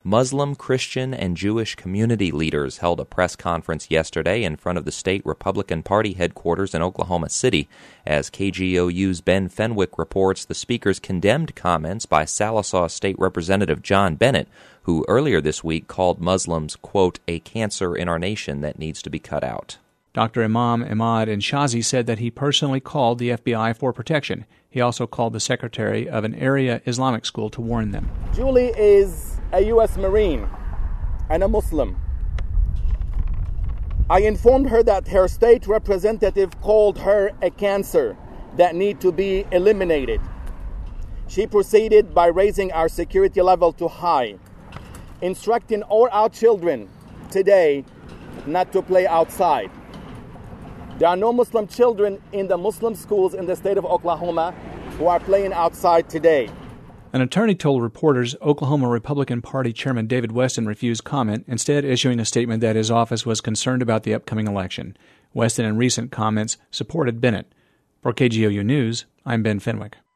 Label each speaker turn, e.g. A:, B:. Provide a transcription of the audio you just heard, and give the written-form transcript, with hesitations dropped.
A: Muslim, Christian, and Jewish community leaders held a press conference yesterday in front of the state Republican Party headquarters in Oklahoma City. As KGOU's Ben Fenwick reports, the speakers condemned comments by Sallisaw State Representative John Bennett, who earlier this week called Muslims, quote, a cancer in our nation that needs to be cut out.
B: Dr. Imam Ahmad Inshazi said that he personally called the FBI for protection. He also called the secretary of an area Islamic school to warn them.
C: Julie is a U.S. Marine and a Muslim. I informed her that her state representative called her a cancer that need to be eliminated. She proceeded by raising our security level to high, instructing all our children today not to play outside. There are no Muslim children in the Muslim schools in the state of Oklahoma who are playing outside today.
B: An attorney told reporters Oklahoma Republican Party Chairman David Weston refused comment, instead issuing a statement that his office was concerned about the upcoming election. Weston, in recent comments, supported Bennett. For KGOU News, I'm Ben Fenwick.